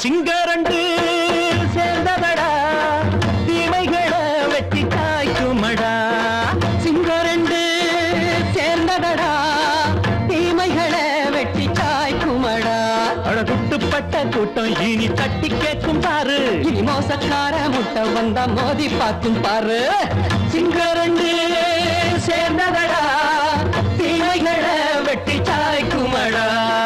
சிங்கரண்டு சேர்ந்ததடா தீமைகளை வெட்டி காய்க்குமடா சிங்கரண்டு சேர்ந்ததடா தீமைகளை வெட்டி காய்க்குமடா அழகுட்டுப்பட்ட கூட்டம் இனி தட்டி கேட்கும் பாரு இனி மோசக்கார முட்டை வந்தா மோதி பார்க்கும் பாரு சிங்கரண்டு சேர்ந்ததடா தீமைகளை வெட்டி காய்க்குமடா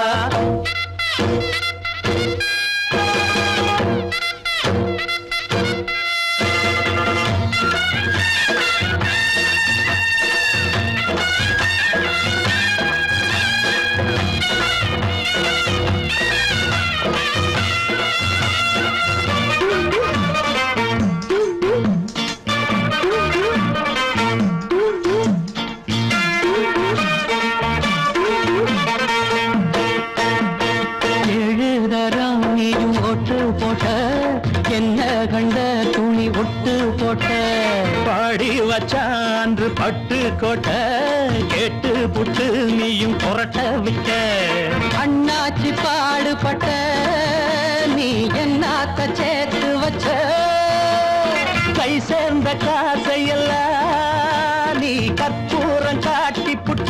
என்ன கண்ட துணி ஒட்டு போட்ட பாடி வச்சான்று பட்டு கோட்ட கேட்டு புட்டு நீயும் புரட்ட விட்ட அண்ணாச்சி பாடுபட்ட நீ என்னாத்த சேர்த்து வச்ச கை சேர்ந்த காசையெல்லாம் நீ கற்பூரம் காட்டி புட்ட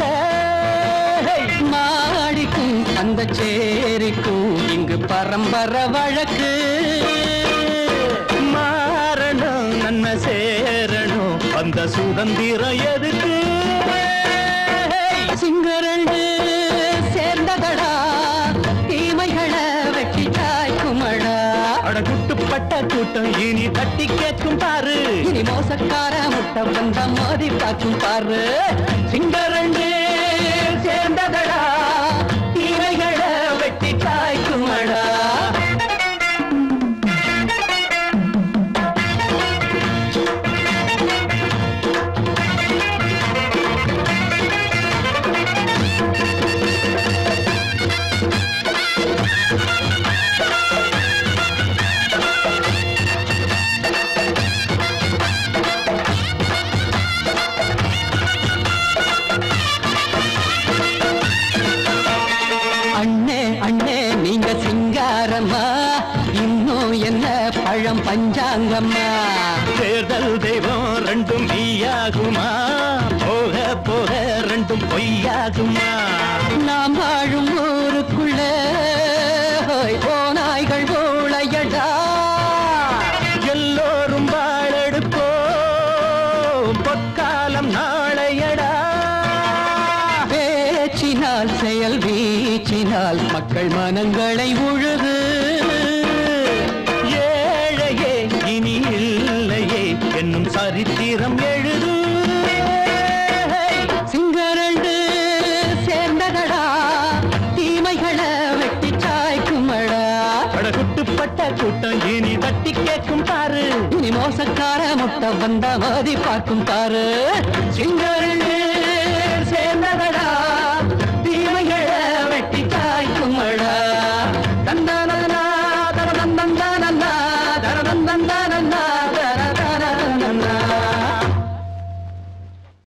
மாடிக்கும் அந்த சேரிக்கும் இங்கு பரம்பரை வழக்கு மாறணும் நன்மை சேரணும் அந்த சுதந்திரம் எதுக்கு சிங்கரண்டு சேர்ந்ததடா தீமைகளை வெட்டி காய்க்குமடா அடகுட்டுப்பட்ட கூட்டம் இனி தட்டி கேட்கும் பாரு இனி மோசக்கார முட்டை வந்த மோதி பார்க்கும் பாரு சிங்கரண்டு சேர்ந்ததடா தீமைகளை வெட்டி காய்க்குமடா நீங்க சிங்காரம்மா இன்னும் என்ன பழம் பஞ்சாங்கம்மா தேர்தல் தெய்வம் ரெண்டும் மெய்யாகுமா போக போக ரெண்டும் பொய்யாகுமா நாம் வாழும் ஊருக்குள்ள ஓநாய்கள் ஊழையடா எல்லோரும் வாழெடுப்போ பொற்காலம் நாளையடா பேச்சினால் செயல் வீச்சினால் மக்கள் மனங்களை உழுது ஏழையே இனி இல்லையே என்னும் சரித்திரம் எழுது சிங்கரண்டு சேர்ந்ததடா தீமைகளை வெட்டி சாய்க்குமடா அடகுட்டுப்பட்ட கூட்டம் இனி தட்டி கேட்கும் பாரு இனி மோசக்கார முட்டை வந்த மோதி பார்க்கும் பாரு சிங்கரண்டு